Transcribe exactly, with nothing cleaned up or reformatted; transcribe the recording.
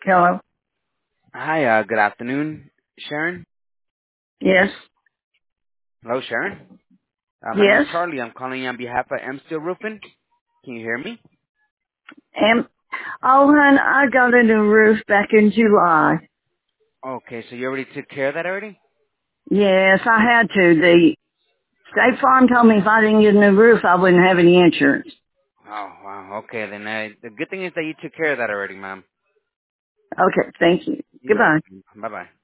Hello? Hi, uh, good afternoon, Sharon. Yes? Hello, Sharon. Uh, my name's Yes? Charlie. I'm calling you on behalf of M Steel Roofing. Can you hear me? Am, oh, hon, I got a new roof back in July. Okay, so you already took care of that already? Yes, I had to. The State Farm told me if I didn't get a new roof, I wouldn't have any insurance. Oh, wow. Okay, then uh, the good thing is that you took care of that already, ma'am. Okay, thank you. You're Goodbye. welcome. Bye-bye.